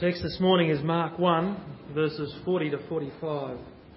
Text this morning is Mark 1, verses 40 to 45.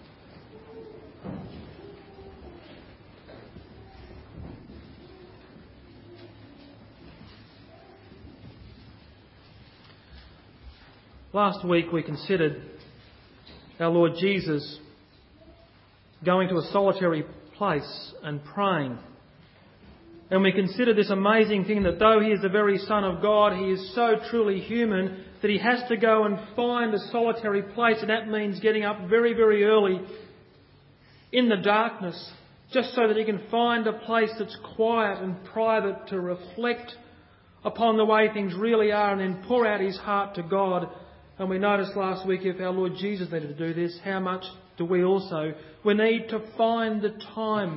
Last week we considered our Lord Jesus going to a solitary place and praying. And we considered this amazing thing that though he is the very Son of God, he is so truly human that he has to go and find a solitary place, and that means getting up very, very early in the darkness, just so that he can find a place that's quiet and private to reflect upon the way things really are and then pour out his heart to God. And we noticed last week, if our Lord Jesus needed to do this, how much do we also? We need to find the time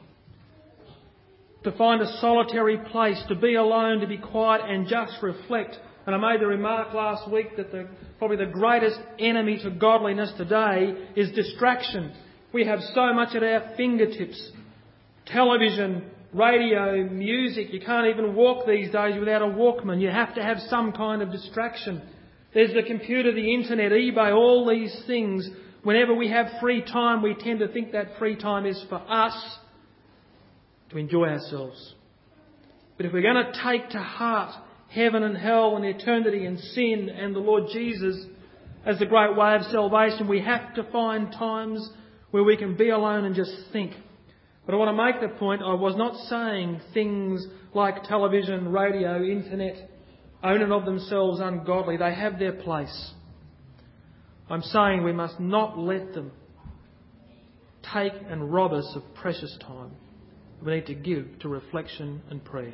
to find a solitary place, to be alone, to be quiet and just reflect. And I made the remark last week that probably the greatest enemy to godliness today is distraction. We have so much at our fingertips. Television, radio, music. You can't even walk these days without a Walkman. You have to have some kind of distraction. There's the computer, the internet, eBay, all these things. Whenever we have free time, we tend to think that free time is for us to enjoy ourselves. But if we're going to take to heart heaven and hell and eternity and sin and the Lord Jesus as the great way of salvation, we have to find times where we can be alone and just think. But I want to make the point, I was not saying things like television, radio, internet, own and of themselves ungodly. They have their place. I'm saying we must not let them take and rob us of precious time we need to give to reflection and prayer.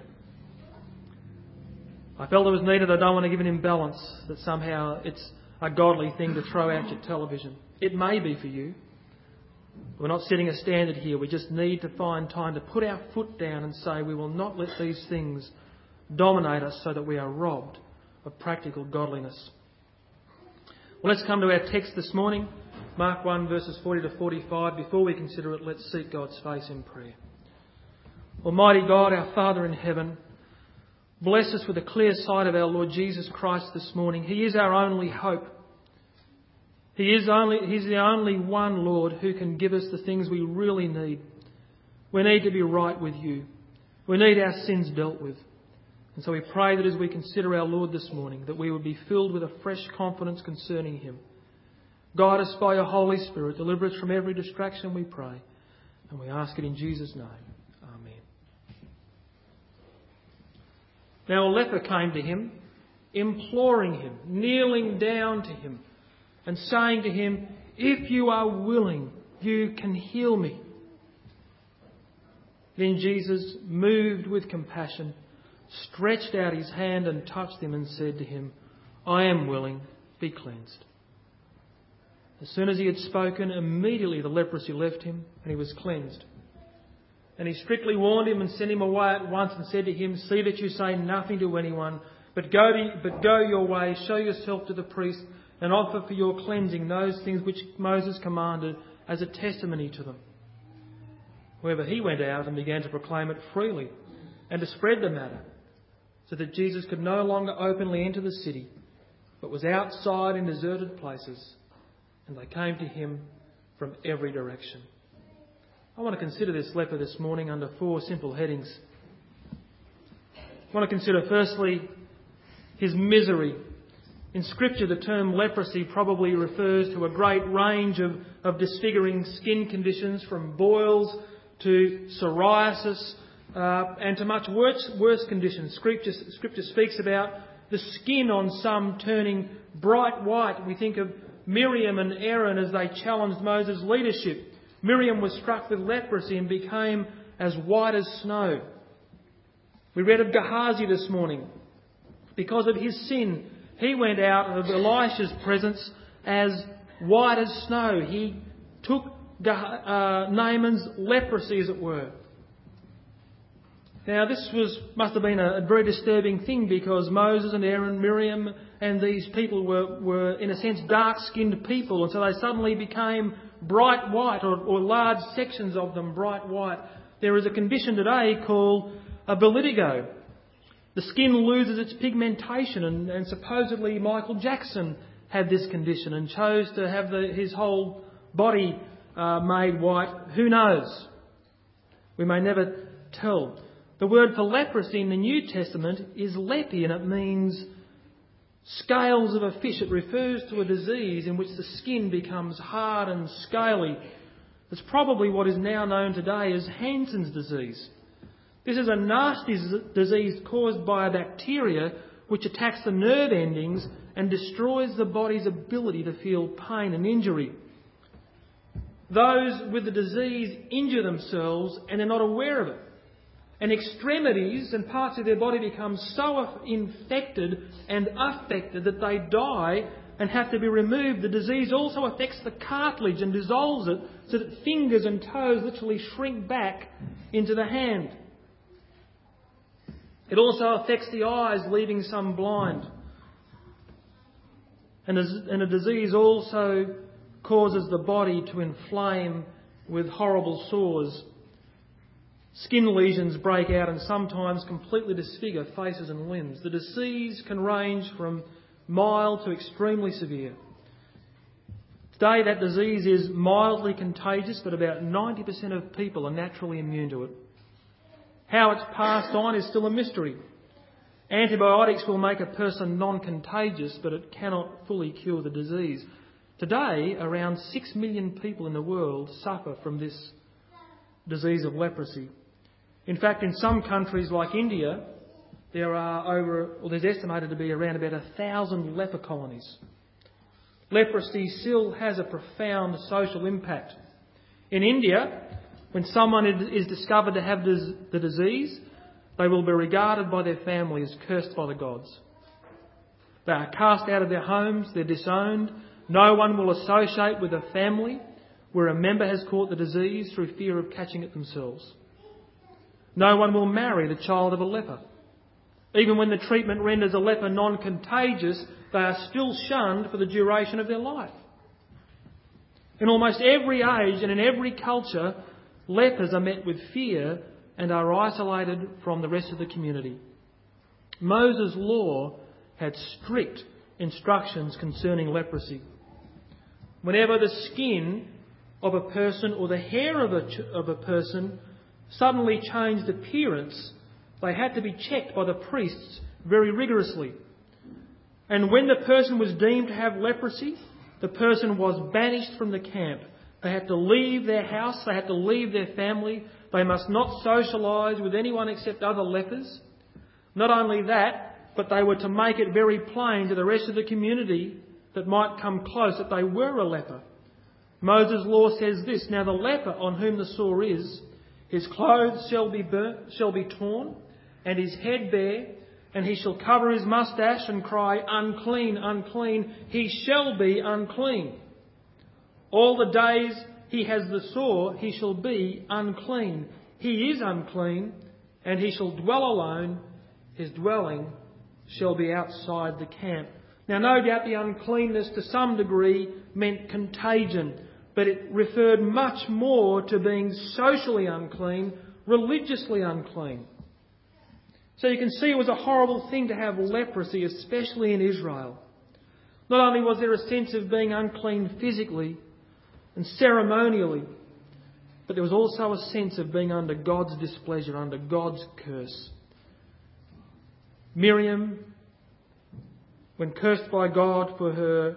I felt it was needed. I don't want to give an imbalance that somehow it's a godly thing to throw out your television. It may be for you. We're not setting a standard here. We just need to find time to put our foot down and say we will not let these things dominate us so that we are robbed of practical godliness. Well, let's come to our text this morning, Mark 1 verses 40 to 45. Before we consider it, let's seek God's face in prayer. Almighty God, our Father in heaven, bless us with a clear sight of our Lord Jesus Christ this morning. He is our only hope. He's the only one, Lord, who can give us the things we really need. We need to be right with you. We need our sins dealt with. And so we pray that as we consider our Lord this morning, that we would be filled with a fresh confidence concerning him. Guide us by your Holy Spirit. Deliver us from every distraction, we pray. And we ask it in Jesus' name. Amen. Now a leper came to him, imploring him, kneeling down to him, and saying to him, "If you are willing, you can heal me." Then Jesus, moved with compassion, stretched out his hand and touched him and said to him, "I am willing, be cleansed." As soon as he had spoken, immediately the leprosy left him and he was cleansed. And he strictly warned him and sent him away at once and said to him, "See that you say nothing to anyone, but go your way, show yourself to the priest and offer for your cleansing those things which Moses commanded as a testimony to them." However, he went out and began to proclaim it freely and to spread the matter, so that Jesus could no longer openly enter the city, but was outside in deserted places, and they came to him from every direction. I want to consider this leper this morning under 4 simple headings. I want to consider firstly his misery. In Scripture, the term leprosy probably refers to a great range of disfiguring skin conditions, from boils to psoriasis, and to much worse conditions. Scripture speaks about the skin on some turning bright white. We think of Miriam and Aaron as they challenged Moses' leadership. Miriam was struck with leprosy and became as white as snow. We read of Gehazi this morning. Because of his sin, he went out of Elisha's presence as white as snow. He took Naaman's leprosy, as it were. Now, this must have been a very disturbing thing, because Moses and Aaron, Miriam and these people were in a sense, dark-skinned people. And so they suddenly became bright white, or large sections of them bright white. There is a condition today called a vitiligo. The skin loses its pigmentation, and supposedly Michael Jackson had this condition and chose to have his whole body made white. Who knows? We may never tell. The word for leprosy in the New Testament is lepi, and it means scales of a fish. It refers to a disease in which the skin becomes hard and scaly. It's probably what is now known today as Hansen's disease. This is a nasty disease caused by a bacteria which attacks the nerve endings and destroys the body's ability to feel pain and injury. Those with the disease injure themselves and are not aware of it. And extremities and parts of their body become so infected and affected that they die and have to be removed. The disease also affects the cartilage and dissolves it so that fingers and toes literally shrink back into the hand. It also affects the eyes, leaving some blind. And a disease also causes the body to inflame with horrible sores. Skin lesions break out and sometimes completely disfigure faces and limbs. The disease can range from mild to extremely severe. Today that disease is mildly contagious, but about 90% of people are naturally immune to it. How it's passed on is still a mystery. Antibiotics will make a person non-contagious, but it cannot fully cure the disease. Today, around 6 million people in the world suffer from this disease of leprosy. In fact, in some countries like India, there's estimated to be around about 1,000 leper colonies. Leprosy still has a profound social impact. In India, when someone is discovered to have the disease, they will be regarded by their family as cursed by the gods. They are cast out of their homes, they're disowned. No one will associate with a family where a member has caught the disease through fear of catching it themselves. No one will marry the child of a leper. Even when the treatment renders a leper non-contagious, they are still shunned for the duration of their life. In almost every age and in every culture, lepers are met with fear and are isolated from the rest of the community. Moses' law had strict instructions concerning leprosy. Whenever the skin of a person or the hair of a person suddenly changed appearance, they had to be checked by the priests very rigorously. And when the person was deemed to have leprosy, the person was banished from the camp. They had to leave their house, they had to leave their family, they must not socialise with anyone except other lepers. Not only that, but they were to make it very plain to the rest of the community that might come close that they were a leper. Moses' law says this: "Now the leper on whom the sore is, his clothes shall be torn, and his head bare, and he shall cover his moustache and cry, 'Unclean, unclean,' he shall be unclean. All the days he has the sore, he shall be unclean. He is unclean, and he shall dwell alone. His dwelling shall be outside the camp." Now, no doubt the uncleanness to some degree meant contagion, but it referred much more to being socially unclean, religiously unclean. So you can see it was a horrible thing to have leprosy, especially in Israel. Not only was there a sense of being unclean physically and ceremonially, but there was also a sense of being under God's displeasure, under God's curse. Miriam, when cursed by God for her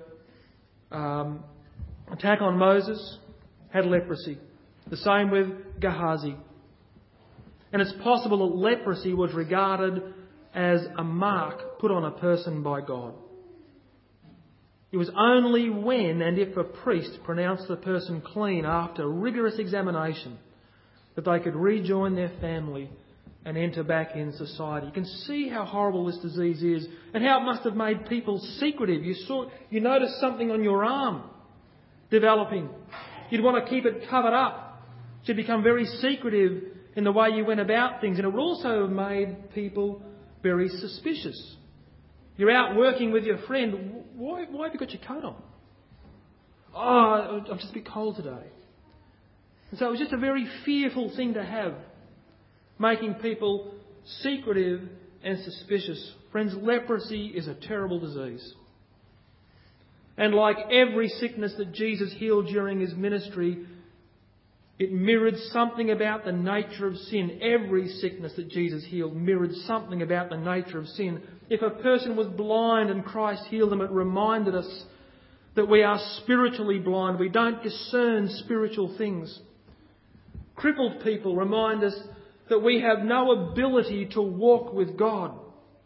attack on Moses, had leprosy. The same with Gehazi. And it's possible that leprosy was regarded as a mark put on a person by God. It was only when and if a priest pronounced the person clean after rigorous examination that they could rejoin their family and enter back in society. You can see how horrible this disease is and how it must have made people secretive. You noticed something on your arm developing. You'd want to keep it covered up. You'd become very secretive in the way you went about things, and it would also have made people very suspicious. You're out working with your friend. Why have you got your coat on? Oh, I'm just a bit cold today. And so it was just a very fearful thing to have, making people secretive and suspicious. Friends, leprosy is a terrible disease. And like every sickness that Jesus healed during his ministry, it mirrored something about the nature of sin. Every sickness that Jesus healed mirrored something about the nature of sin. If a person was blind and Christ healed them, it reminded us that we are spiritually blind. We don't discern spiritual things. Crippled people remind us that we have no ability to walk with God.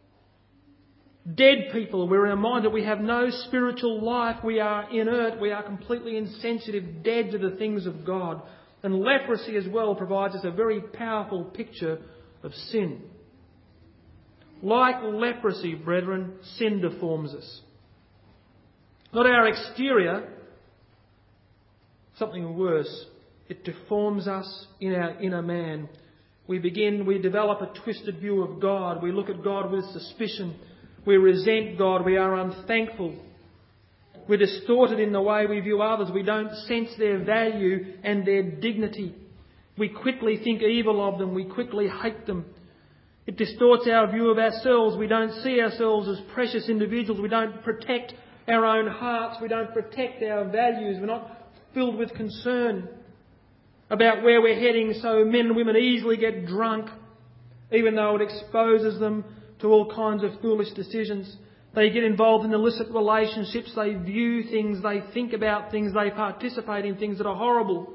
Dead people, we're reminded we have no spiritual life. We are inert. We are completely insensitive, dead to the things of God. And leprosy as well provides us a very powerful picture of sin. Like leprosy, brethren, sin deforms us. Not our exterior, something worse. It deforms us in our inner man. We develop a twisted view of God. We look at God with suspicion. We resent God. We are unthankful. We're distorted in the way we view others. We don't sense their value and their dignity. We quickly think evil of them. We quickly hate them. It distorts our view of ourselves. We don't see ourselves as precious individuals. We don't protect our own hearts. We don't protect our values. We're not filled with concern about where we're heading, so men and women easily get drunk, even though it exposes them to all kinds of foolish decisions. They get involved in illicit relationships. They view things. They think about things. They participate in things that are horrible.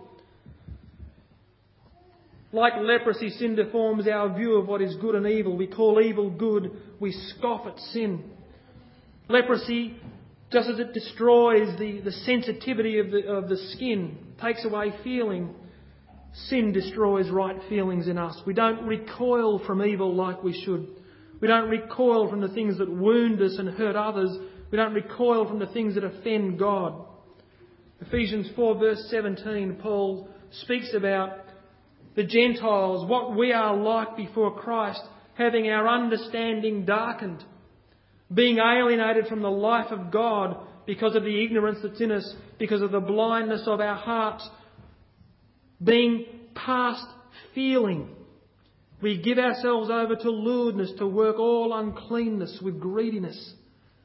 Like leprosy, sin deforms our view of what is good and evil. We call evil good. We scoff at sin. Leprosy, just as it destroys the sensitivity of the skin, takes away feeling, sin destroys right feelings in us. We don't recoil from evil like we should. We don't recoil from the things that wound us and hurt others. We don't recoil from the things that offend God. Ephesians 4 verse 17, Paul speaks about the Gentiles, what we are like before Christ, having our understanding darkened, being alienated from the life of God because of the ignorance that's in us, because of the blindness of our hearts, being past feeling. We give ourselves over to lewdness, to work all uncleanness with greediness.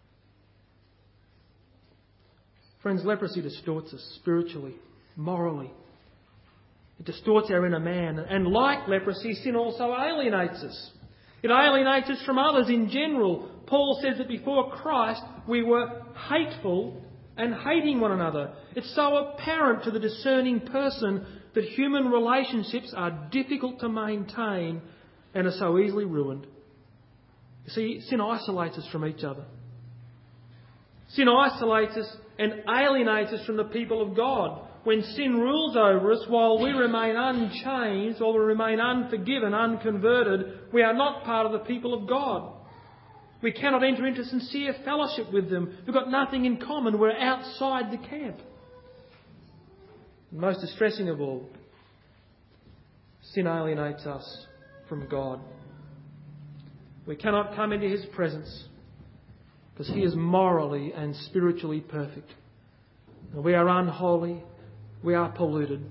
Friends, leprosy distorts us spiritually, morally. It distorts our inner man. And like leprosy, sin also alienates us. It alienates us from others in general. Paul says that before Christ we were hateful and hating one another. It's so apparent to the discerning person that human relationships are difficult to maintain and are so easily ruined. You see, sin isolates us from each other. Sin isolates us and alienates us from the people of God. When sin rules over us, while we remain unchanged, while we remain unforgiven, unconverted, we are not part of the people of God. We cannot enter into sincere fellowship with them. We've got nothing in common. We're outside the camp. And most distressing of all, sin alienates us from God. We cannot come into His presence because He is morally and spiritually perfect. And we are unholy. We are polluted.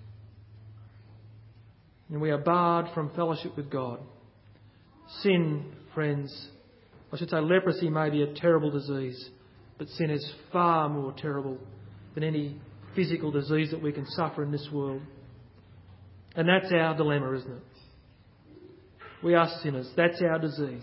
And we are barred from fellowship with God. Sin, friends, I should say leprosy may be a terrible disease, but sin is far more terrible than any physical disease that we can suffer in this world. And that's our dilemma, isn't it? We are sinners. That's our disease.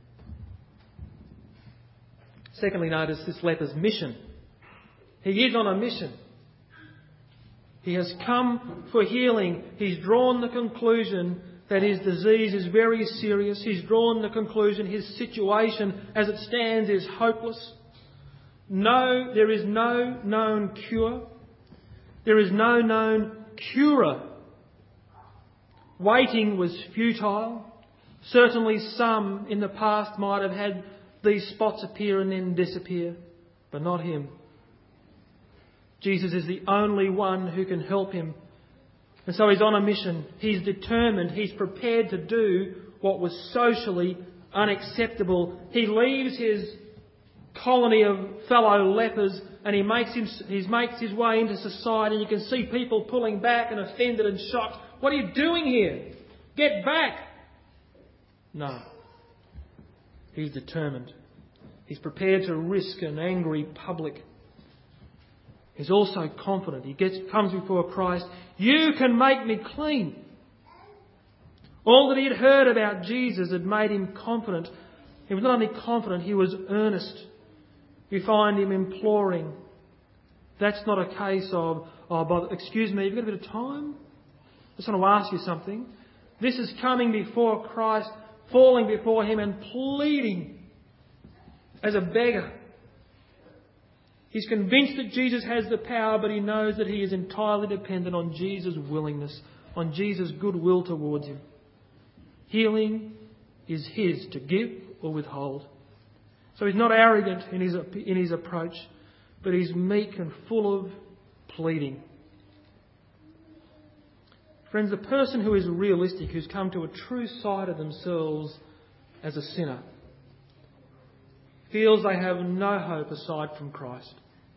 Secondly, notice this leper's mission. He is on a mission. He has come for healing. He's drawn the conclusion that his disease is very serious. He's drawn the conclusion his situation as it stands is hopeless. No, there is no known cure. There is no known curer. Waiting was futile. Certainly some in the past might have had these spots appear and then disappear, but not him. Jesus is the only one who can help him. And so he's on a mission. He's determined. He's prepared to do what was socially unacceptable. He leaves his colony of fellow lepers and he makes his way into society. And you can see people pulling back and offended and shocked. What are you doing here? Get back! No. He's determined. He's prepared to risk an angry public. He's also confident. He comes before Christ. You can make me clean. All that he had heard about Jesus had made him confident. He was not only confident, he was earnest. We find him imploring. That's not a case of, excuse me, have you got a bit of time? I just want to ask you something. This is coming before Christ, falling before him and pleading as a beggar. He's convinced that Jesus has the power, but he knows that he is entirely dependent on Jesus' willingness, on Jesus' goodwill towards him. Healing is his to give or withhold. So he's not arrogant in his approach, but he's meek and full of pleading. Friends, the person who is realistic, who's come to a true sight of themselves as a sinner, feels they have no hope aside from Christ.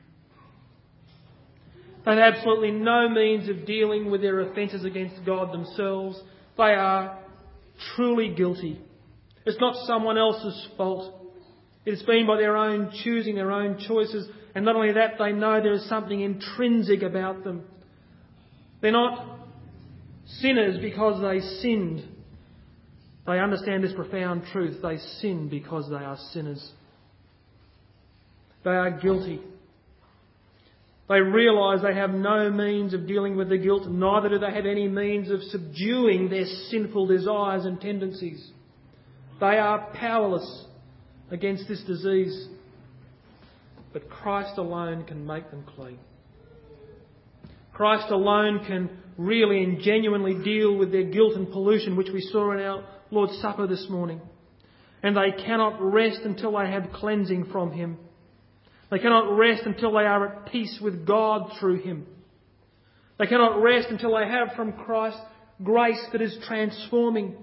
They have absolutely no means of dealing with their offences against God themselves. They are truly guilty. It's not someone else's fault. It's been by their own choosing, their own choices. And not only that, they know there is something intrinsic about them. They're not sinners because they sinned. They understand this profound truth. They sin because they are sinners. They are guilty. They realise they have no means of dealing with the guilt, neither do they have any means of subduing their sinful desires and tendencies. They are powerless against this disease, but Christ alone can make them clean. Christ alone can really and genuinely deal with their guilt and pollution, which we saw in our Lord's Supper this morning. And they cannot rest until they have cleansing from him. They cannot rest until they are at peace with God through him. They cannot rest until they have from Christ grace that is transforming.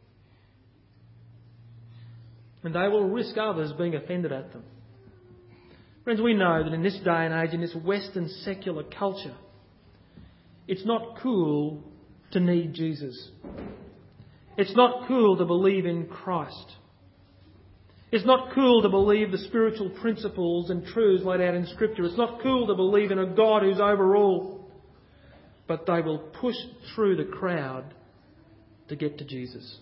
And they will risk others being offended at them. Friends, we know that in this day and age, in this Western secular culture, it's not cool to need Jesus. It's not cool to believe in Christ. It's not cool to believe the spiritual principles and truths laid out in Scripture. It's not cool to believe in a God who's over all. But they will push through the crowd to get to Jesus.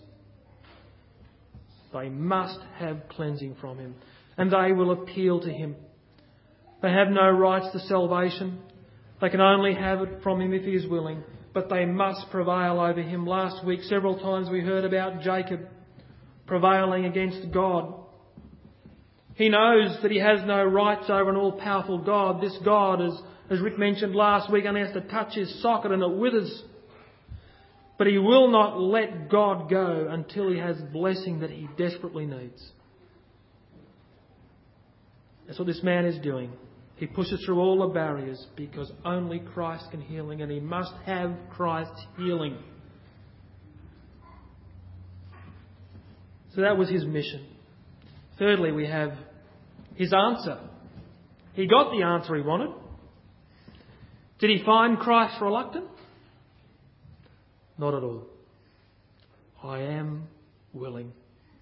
They must have cleansing from him. And they will appeal to him. They have no rights to salvation. They can only have it from him if he is willing. But they must prevail over him. Last week, several times we heard about Jacob prevailing against God. He knows that he has no rights over an all-powerful God. This God, as Rick mentioned last week, only has to touch his socket and it withers. But he will not let God go until he has blessing that he desperately needs. That's what this man is doing. He pushes through all the barriers because only Christ can heal him, and he must have Christ's healing. So that was his mission. Thirdly, we have his answer. He got the answer he wanted. Did he find Christ reluctant? Not at all. I am willing.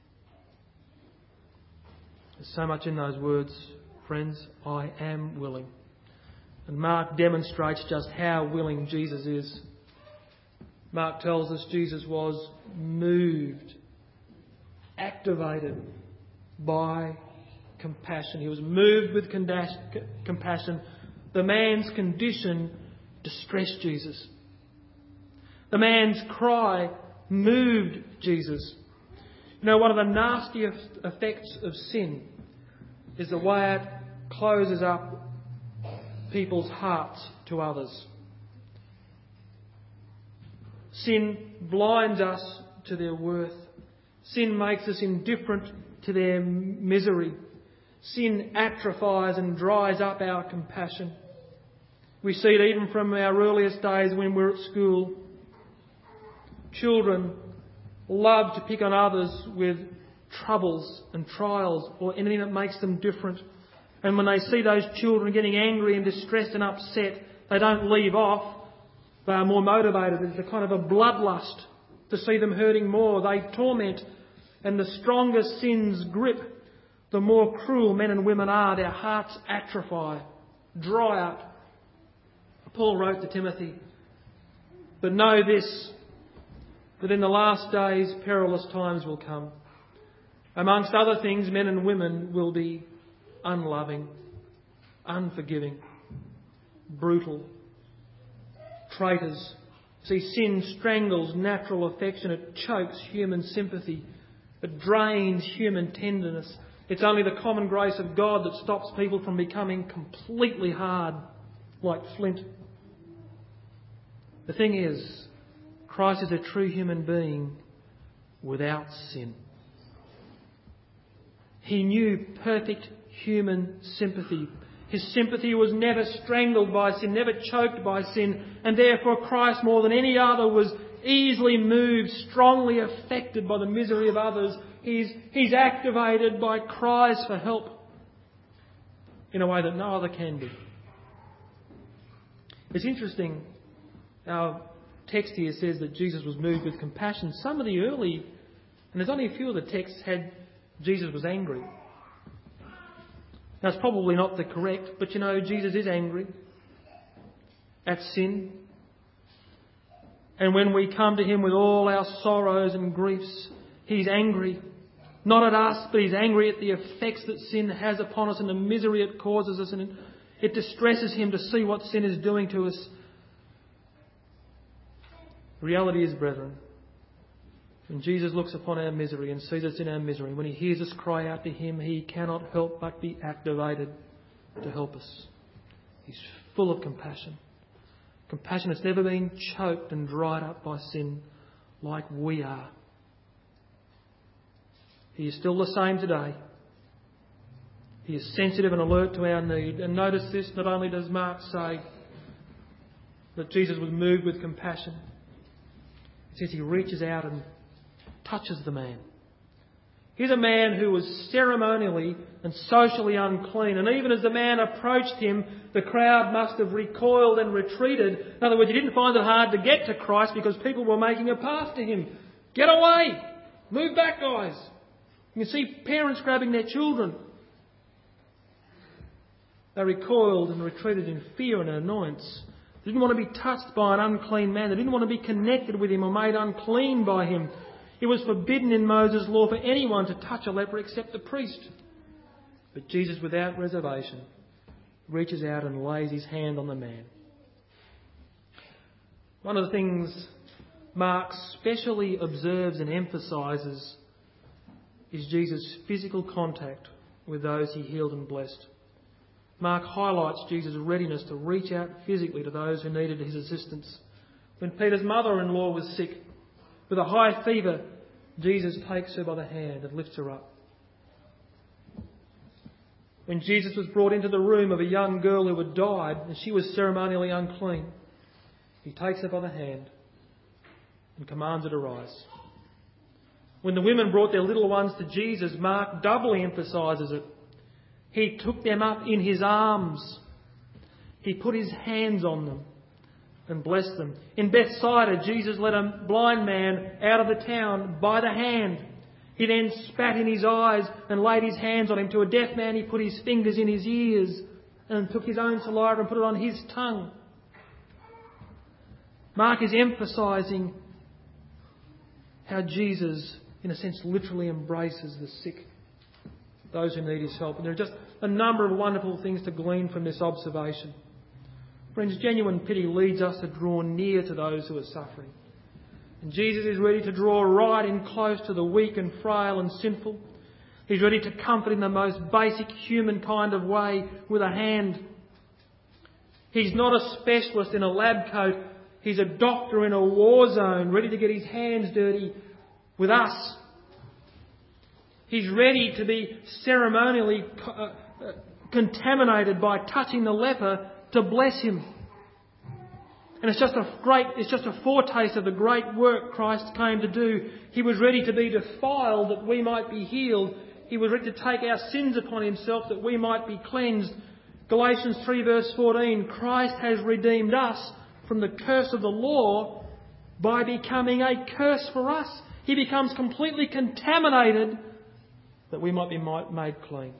There's so much in those words, friends. I am willing. And Mark demonstrates just how willing Jesus is. Mark tells us Jesus was moved, activated by compassion. He was moved with compassion. The man's condition distressed Jesus. The man's cry moved Jesus. You know, one of the nastiest effects of sin is the way it closes up people's hearts to others. Sin blinds us to their worth. Sin makes us indifferent to their misery. Sin atrophies and dries up our compassion. We see it even from our earliest days when we're at school. Children love to pick on others with troubles and trials or anything that makes them different. And when they see those children getting angry and distressed and upset, they don't leave off. They are more motivated. There's a kind of a bloodlust to see them hurting more. They torment and the stronger sin's grip, the more cruel men and women are. Their hearts atrophy, dry up. Paul wrote to Timothy, "But know this, that in the last days perilous times will come. Amongst other things, men and women will be unloving, unforgiving, brutal, traitors." See, sin strangles natural affection. It chokes human sympathy. It drains human tenderness. It's only the common grace of God that stops people from becoming completely hard, like flint. The thing is, Christ is a true human being without sin. He knew perfect human sympathy. His sympathy was never strangled by sin, never choked by sin, and therefore Christ, more than any other, was easily moved, strongly affected by the misery of others. He's activated by cries for help in a way that no other can be. It's interesting, our text here says that Jesus was moved with compassion. Some of the early, and there's only a few of the texts, had Jesus was angry. Now, it's probably not the correct, but you know, Jesus is angry at sin. And when we come to Him with all our sorrows and griefs, He's angry. Not at us, but He's angry at the effects that sin has upon us and the misery it causes us. And it distresses Him to see what sin is doing to us. The reality is, brethren, when Jesus looks upon our misery and sees us in our misery, when He hears us cry out to Him, He cannot help but be activated to help us. He's full of compassion. Compassion that's never been choked and dried up by sin like we are. He is still the same today. He is sensitive and alert to our need. And notice this, not only does Mark say that Jesus was moved with compassion, it says He reaches out and touches the man. Here's a man who was ceremonially and socially unclean. And even as the man approached him, the crowd must have recoiled and retreated. In other words, he didn't find it hard to get to Christ because people were making a path to Him. Get away! Move back, guys! You can see parents grabbing their children. They recoiled and retreated in fear and annoyance. They didn't want to be touched by an unclean man. They didn't want to be connected with him or made unclean by him. It was forbidden in Moses' law for anyone to touch a leper except the priest. But Jesus, without reservation, reaches out and lays His hand on the man. One of the things Mark specially observes and emphasises is Jesus' physical contact with those He healed and blessed. Mark highlights Jesus' readiness to reach out physically to those who needed His assistance. When Peter's mother-in-law was sick, with a high fever, Jesus takes her by the hand and lifts her up. When Jesus was brought into the room of a young girl who had died and she was ceremonially unclean, He takes her by the hand and commands her to rise. When the women brought their little ones to Jesus, Mark doubly emphasises it. He took them up in His arms. He put His hands on them and blessed them. In Bethsaida, Jesus led a blind man out of the town by the hand. He then spat in his eyes and laid His hands on him. To a deaf man, He put His fingers in his ears and took His own saliva and put it on his tongue. Mark is emphasising how Jesus, in a sense, literally embraces the sick, those who need His help. And there are just a number of wonderful things to glean from this observation. Friends, genuine pity leads us to draw near to those who are suffering. And Jesus is ready to draw right in close to the weak and frail and sinful. He's ready to comfort in the most basic human kind of way with a hand. He's not a specialist in a lab coat. He's a doctor in a war zone, ready to get His hands dirty with us. He's ready to be ceremonially contaminated by touching the leper to bless him. And it's just a foretaste of the great work Christ came to do. He was ready to be defiled that we might be healed. He was ready to take our sins upon Himself that we might be cleansed. Galatians 3 verse 14, Christ has redeemed us from the curse of the law by becoming a curse for us. He becomes completely contaminated that we might be made clean.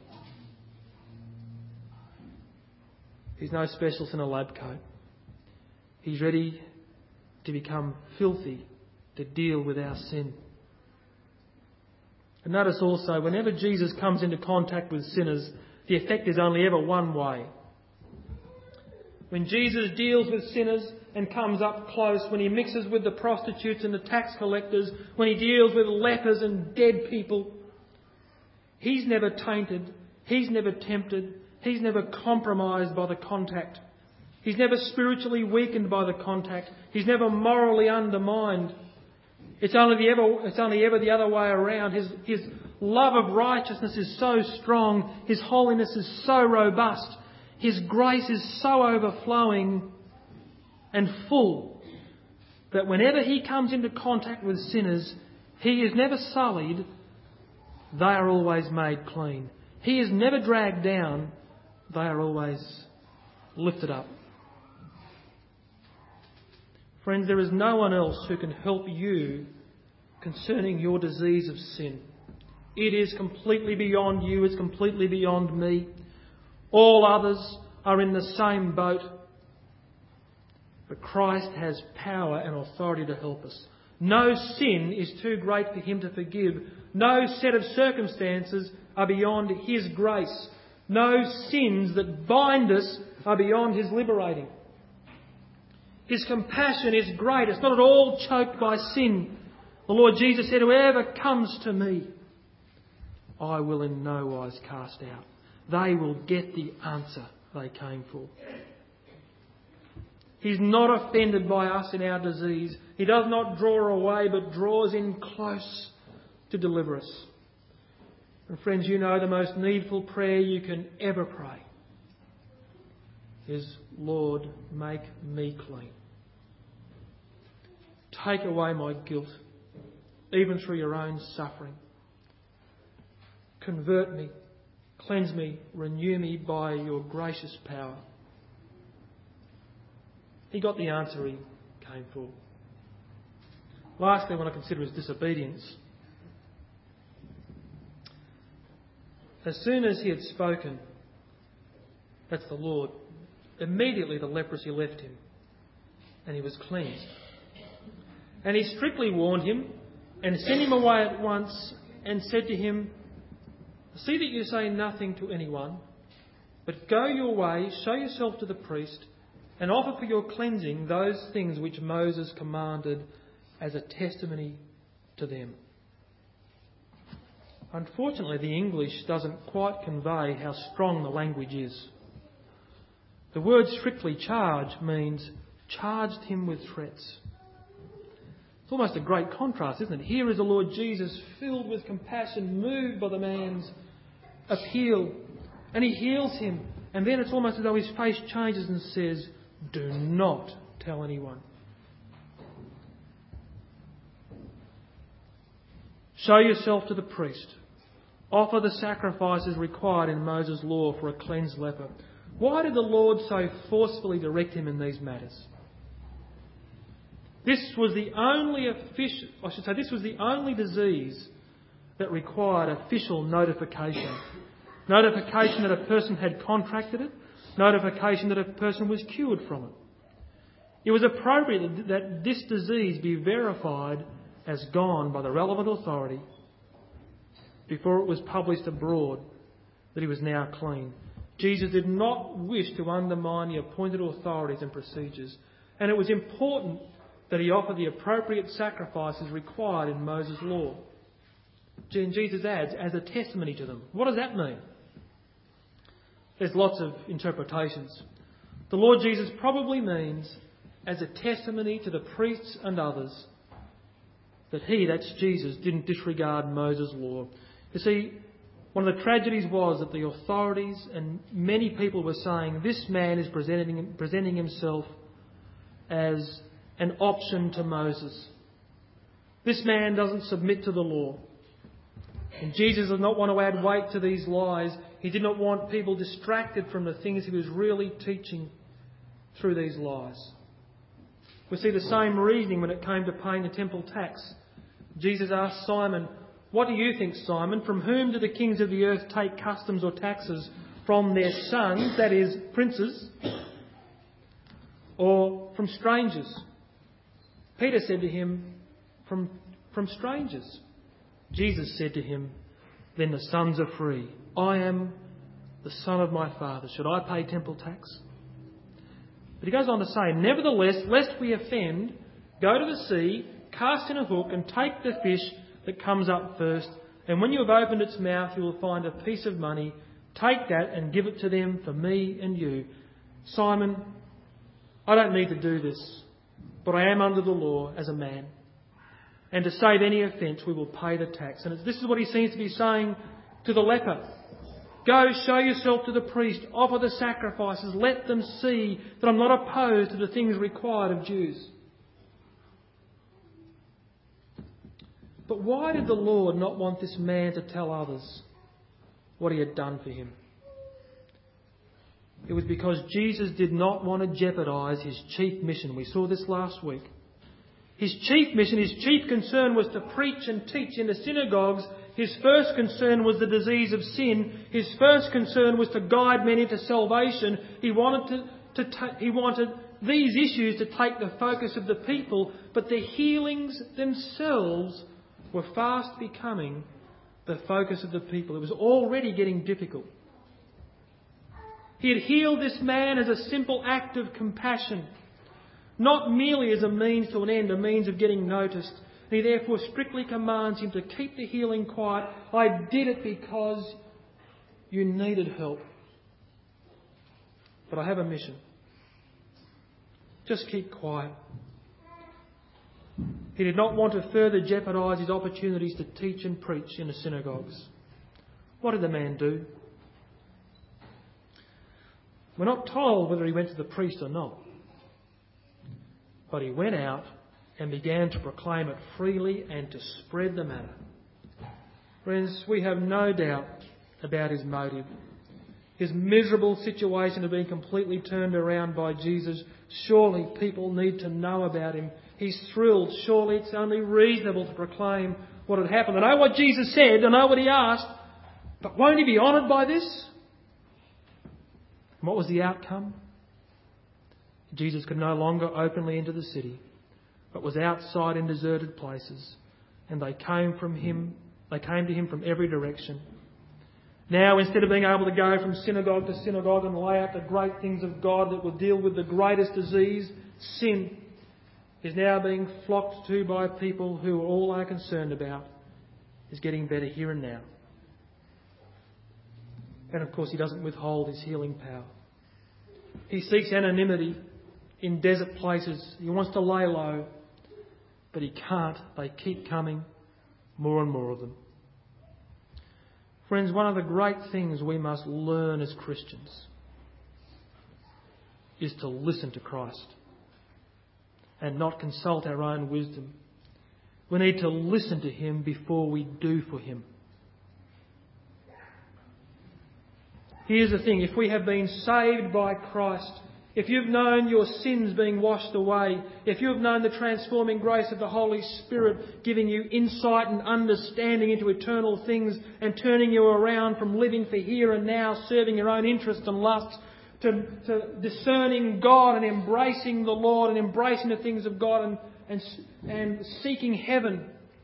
He's no specialist in a lab coat. He's ready to become filthy to deal with our sin. And notice also, whenever Jesus comes into contact with sinners, the effect is only ever one way. When Jesus deals with sinners and comes up close, when he mixes with the prostitutes and the tax collectors, when he deals with lepers and dead people, he's never tainted, he's never tempted, he's never compromised by the contact. He's never spiritually weakened by the contact. He's never morally undermined. It's only ever the other way around. His love of righteousness is so strong. His holiness is so robust. His grace is so overflowing and full that whenever he comes into contact with sinners, he is never sullied. They are always made clean. He is never dragged down. They are always lifted up. Friends, there is no one else who can help you concerning your disease of sin. It is completely beyond you. It's completely beyond me. All others are in the same boat. But Christ has power and authority to help us. No sin is too great for him to forgive. No set of circumstances are beyond his grace. No sins that bind us are beyond his liberating. His compassion is great. It's not at all choked by sin. The Lord Jesus said, "Whoever comes to me, I will in no wise cast out." They will get the answer they came for. He's not offended by us in our disease. He does not draw away, but draws in close to deliver us. And friends, you know the most needful prayer you can ever pray is, "Lord, make me clean. Take away my guilt, even through your own suffering. Convert me, cleanse me, renew me by your gracious power." He got the answer he came for. Lastly, I want to consider his disobedience. As soon as he had spoken, that's the Lord, immediately the leprosy left him and he was cleansed. And he strictly warned him and sent him away at once and said to him, "See that you say nothing to anyone, but go your way, show yourself to the priest, and offer for your cleansing those things which Moses commanded as a testimony to them." Unfortunately, the English doesn't quite convey how strong the language is. The word strictly charged means charged him with threats. It's almost a great contrast, isn't it? Here is the Lord Jesus filled with compassion, moved by the man's appeal, and he heals him. And then it's almost as though his face changes and says, "Do not tell anyone." Show yourself to the priest. Offer the sacrifices required in Moses' law for a cleansed leper. Why did the Lord so forcefully direct him in these matters? This was the only disease that required official notification. Notification that a person had contracted it. Notification that a person was cured from it. It was appropriate that this disease be verified as gone by the relevant authority before it was published abroad that he was now clean. Jesus did not wish to undermine the appointed authorities and procedures, and it was important that he offer the appropriate sacrifices required in Moses' law. And Jesus adds, as a testimony to them. What does that mean? There's lots of interpretations. The Lord Jesus probably means as a testimony to the priests and others that he, that's Jesus, didn't disregard Moses' law. You see, one of the tragedies was that the authorities and many people were saying this man is presenting himself as an option to Moses. This man doesn't submit to the law. And Jesus did not want to add weight to these lies. He did not want people distracted from the things he was really teaching through these lies. We see the same reasoning when it came to paying the temple tax. Jesus asked Simon, "What do you think, Simon? From whom do the kings of the earth take customs or taxes? From their sons, that is, princes, or from strangers?" Peter said to him, From strangers." Jesus said to him, "Then the sons are free. I am the son of my father. Should I pay temple tax?" But he goes on to say, "Nevertheless, lest we offend, go to the sea, cast in a hook, and take the fish that comes up first. And when you have opened its mouth, you will find a piece of money. Take that and give it to them for me and you." Simon, I don't need to do this, but I am under the law as a man. And to save any offence, we will pay the tax. And this is what he seems to be saying to the leper. Go, show yourself to the priest, offer the sacrifices, let them see that I'm not opposed to the things required of Jews. But why did the Lord not want this man to tell others what he had done for him? It was because Jesus did not want to jeopardise his chief mission. We saw this last week. His chief mission, his chief concern was to preach and teach in the synagogues. His first concern was the disease of sin. His first concern was to guide men into salvation. He wanted these issues to take the focus of the people, but the healings themselves were fast becoming the focus of the people. It was already getting difficult. He had healed this man as a simple act of compassion, not merely as a means to an end, a means of getting noticed. And he therefore strictly commands him to keep the healing quiet. I did it because you needed help. But I have a mission. Just keep quiet. He did not want to further jeopardise his opportunities to teach and preach in the synagogues. What did the man do? We're not told whether he went to the priest or not. But he went out and began to proclaim it freely and to spread the matter. Friends, we have no doubt about his motive. His miserable situation of being completely turned around by Jesus. Surely people need to know about him. He's thrilled. Surely it's only reasonable to proclaim what had happened. I know what Jesus said. I know what he asked. But won't he be honoured by this? And what was the outcome? Jesus could no longer openly enter the city, but was outside in deserted places, and they came to him from every direction. Now, instead of being able to go from synagogue to synagogue and lay out the great things of God that will deal with the greatest disease, sin, is now being flocked to by people who all are concerned about is getting better here and now. And of course, he doesn't withhold his healing power. He seeks anonymity in desert places. He wants to lay low, but he can't. They keep coming, more and more of them. Friends, one of the great things we must learn as Christians is to listen to Christ and not consult our own wisdom. We need to listen to him before we do for him. Here's the thing, if we have been saved by Christ, if you've known your sins being washed away, if you've known the transforming grace of the Holy Spirit giving you insight and understanding into eternal things and turning you around from living for here and now, serving your own interests and lusts, to discerning God and embracing the Lord and embracing the things of God and seeking heaven,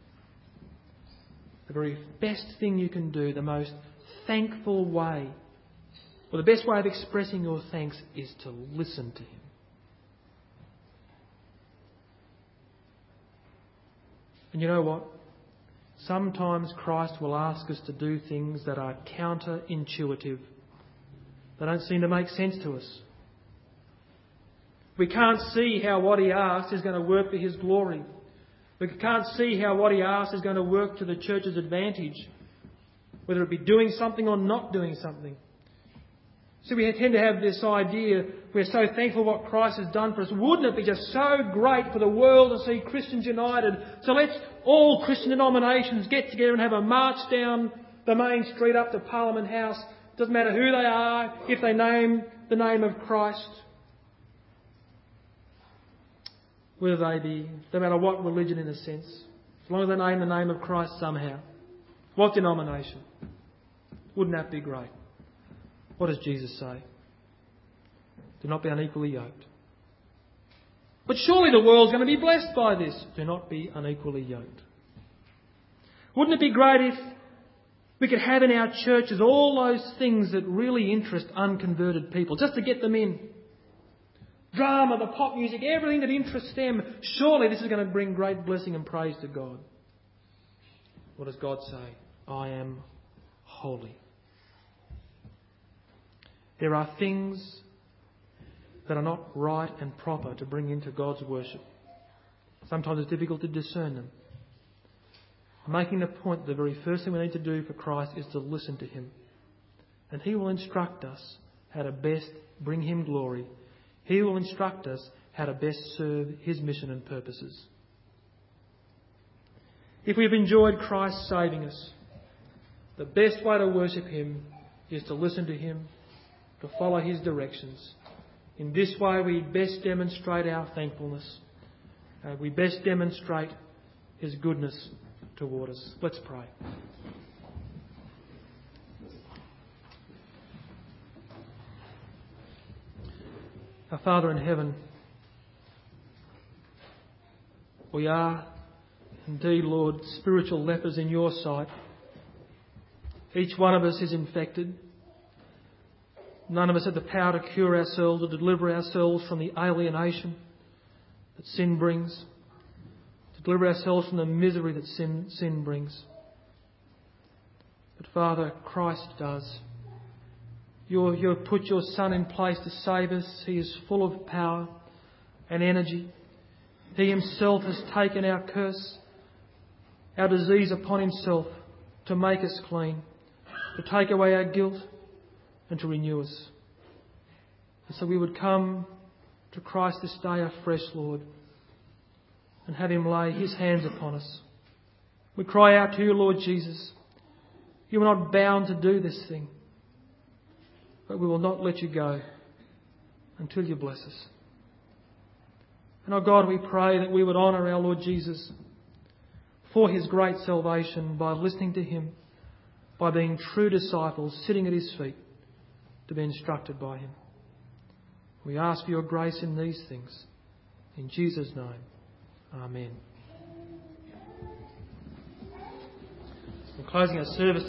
the very best thing you can do, the most thankful way, or the best way of expressing your thanks is to listen to him. And you know what? Sometimes Christ will ask us to do things that are counterintuitive. They don't seem to make sense to us. We can't see how what he asks is going to work for his glory. We can't see how what he asks is going to work to the church's advantage, whether it be doing something or not doing something. So we tend to have this idea, we're so thankful for what Christ has done for us. Wouldn't it be just so great for the world to see Christians united? So let's all Christian denominations get together and have a march down the main street up to Parliament House. Doesn't matter who they are, if they name the name of Christ. Whether they be, no matter what religion in a sense. As long as they name the name of Christ somehow. What denomination? Wouldn't that be great? What does Jesus say? Do not be unequally yoked. But surely the world's going to be blessed by this. Do not be unequally yoked. Wouldn't it be great if we could have in our churches all those things that really interest unconverted people, just to get them in? Drama, the pop music, everything that interests them. Surely this is going to bring great blessing and praise to God. What does God say? I am holy. There are things that are not right and proper to bring into God's worship. Sometimes it's difficult to discern them. I'm making the point that the very first thing we need to do for Christ is to listen to Him. And He will instruct us how to best bring Him glory. He will instruct us how to best serve His mission and purposes. If we've enjoyed Christ saving us, the best way to worship Him is to listen to Him, to follow His directions. In this way we best demonstrate our thankfulness. We best demonstrate His goodness toward us. Let's pray. Our Father in heaven, we are indeed, Lord, spiritual lepers in your sight. Each one of us is infected. None of us have the power to cure ourselves or deliver ourselves from the alienation that sin brings, to deliver ourselves from the misery that sin brings. But Father, Christ does. You have put your Son in place to save us. He is full of power and energy. He Himself has taken our curse, our disease upon Himself to make us clean, to take away our guilt and to renew us. And so we would come to Christ this day afresh, Lord, and have Him lay His hands upon us. We cry out to you, Lord Jesus. You are not bound to do this thing, but we will not let you go until you bless us. And, oh God, we pray that we would honour our Lord Jesus for His great salvation by listening to Him, by being true disciples, sitting at His feet to be instructed by Him. We ask for your grace in these things. In Jesus' name, amen. In closing our service